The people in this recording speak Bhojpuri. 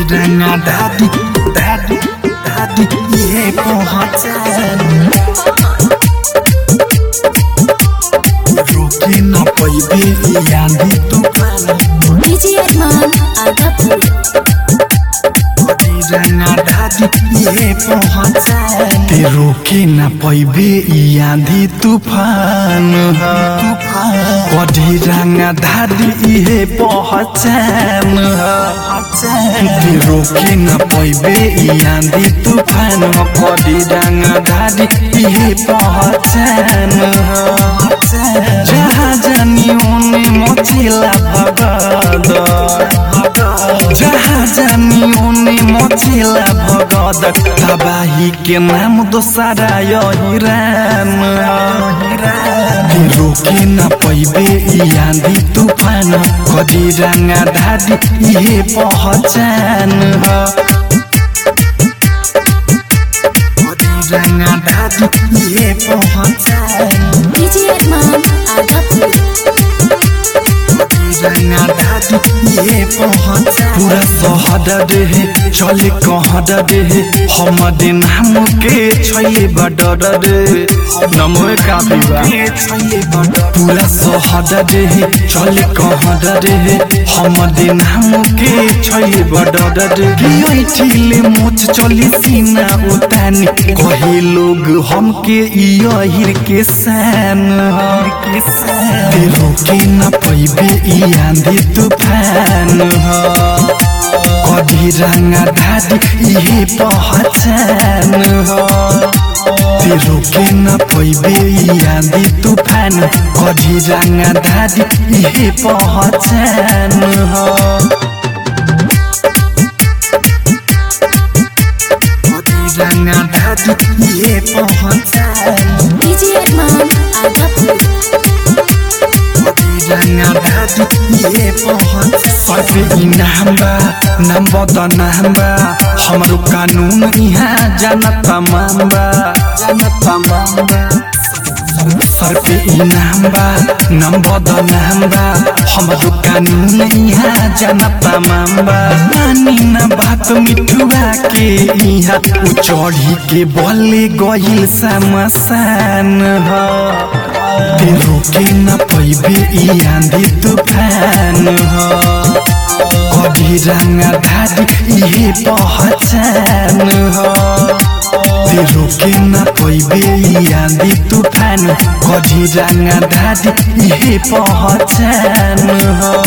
रंगा दादी दादी दादी ये पहचान रोके न पैबे यानी तूफान डीजे अरमान आगापुर रंगा दादी ये पहचान ते रोके न पैबे आंधी तूफान कढ़ी रंगा दादी ये पहचान ते रोके न पैबे आंधी तूफान कढ़ी रंगा दादी ये पहचान जहाँ जानी ओने मचिला भगद जहाँ जानी ओने मचिला भगद तबाही के नाम दोसरा हिरान रोके न पैबे आंधी तूफान कढ़ी रंगा दादी ये पहचान कढ़ी रंगा दादी ये पहचान डीजे अरमान आगापुर पूरा शहर रे चले कहर रे हमरे नाम के छैले बडर रे नमो काफी पूरा शहर रे चले कहर रे हमरे नाम के छैले बडर रे ठिले मोच चली सीना उतानी कहे लोग हमके हिर के सान रोके न पैबे आंधी तूफान कढ़ी रंगा दादी ये पहचान रोके न पैबे आंधी तूफान कढ़ी रंगा दादी ये पहचान रंगा दादी ये पहचान डीजे अरमान आगापुर नाम बदनाम बा हमरो कानून यहाँ जानत तमाम बा सर पे इनाम बा नाम बदनाम बा हमरो कानून यहाँ जानत तमाम बा मानी ना बात मिठुआ के यहाँ उ चढ़ी के बोले गइल समसान रोके न पैबे आंधी तूफान कढ़ी रंगा दादी ये पहचान रोके न पैबे आंधी तूफान कढ़ी रंगा दादी ये पहचान